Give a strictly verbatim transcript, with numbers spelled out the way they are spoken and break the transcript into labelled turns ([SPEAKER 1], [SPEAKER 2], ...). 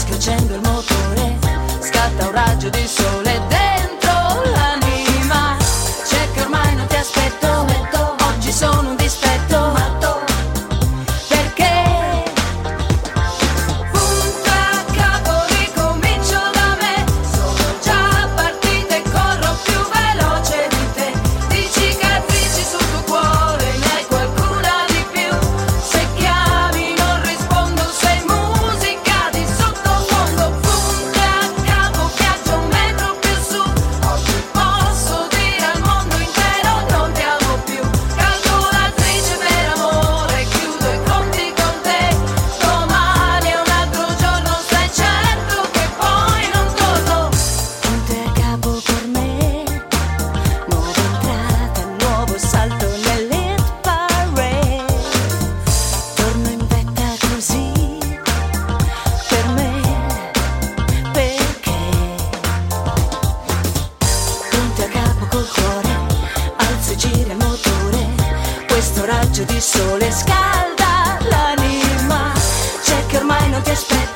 [SPEAKER 1] accendo il motore, scatta un raggio di sole dentro l'anima. C'è che ormai non ti aspetto, oggi sono un dispetto, perché punto a capo ricomincio da me. Sono già partita e corro più veloce di te. Di cicatrici sul tuo cuore ne hai qualcuna di più. Se chiami non rispondo, sei musica di sottofondo. Punto a capo, viaggio un metro più su. Oggi posso dire al mondo intero non ti amo più. Calcolatrice per amore, chiudo i conti con te. Domani è un altro giorno, stai certo che poi non torno. Punto a capo per me, nuova entrata, nuovo salto nell'hit parade. Torno in vetta così, per me, perché punto a capo col cuore, alzo e gira il motore. Questo raggio di sole scalda l'anima. C'è che ormai non ti aspetto,